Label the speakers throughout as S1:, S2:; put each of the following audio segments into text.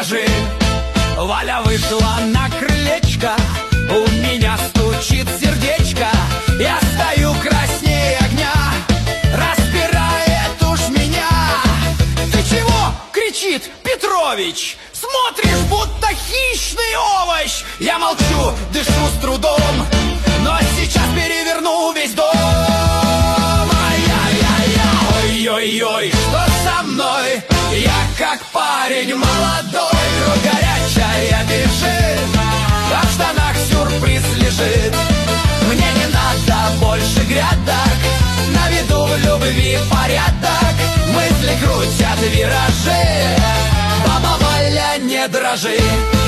S1: дрожи. Валя вышла на крылечко, у меня стучит сердечко. Я стою краснее огня, распирает уж меня. Ты чего? Кричит Петрович. Смотришь, будто хищный овощ. Я молчу, дышу с трудом, но сейчас переверну весь дом. Ай-яй-яй-яй, ой-ой-ой, что со мной? Я как парень молодой, кровь горячая бежит, а в штанах сюрприз лежит. Мне не надо больше грядок, на виду в любви порядок. Мысли крутят виражи, баба Валя, не дрожи.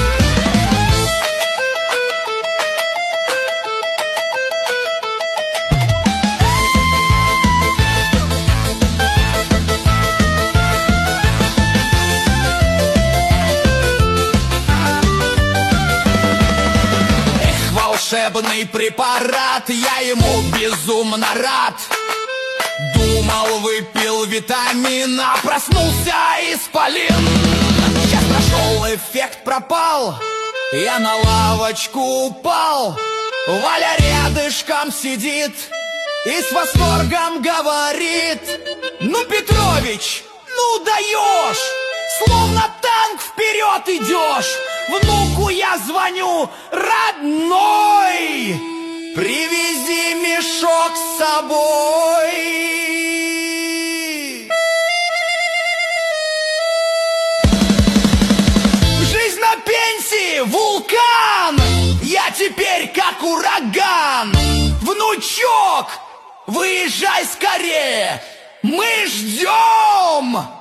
S1: Эх, волшебный препарат, я ему безумно рад. Думал, выпил витамин, а проснулся исполин. Час прошел, эффект пропал, я на лавочку упал. Валя рядышком сидит и с восторгом говорит: ну, Петрович, ну даешь, словно танк вперед идешь. Внуку я звоню: родной, привези мешок с собой. Жизнь на пенсии, вулкан, я теперь как ураган. Внучок, выезжай скорее, мы ждем.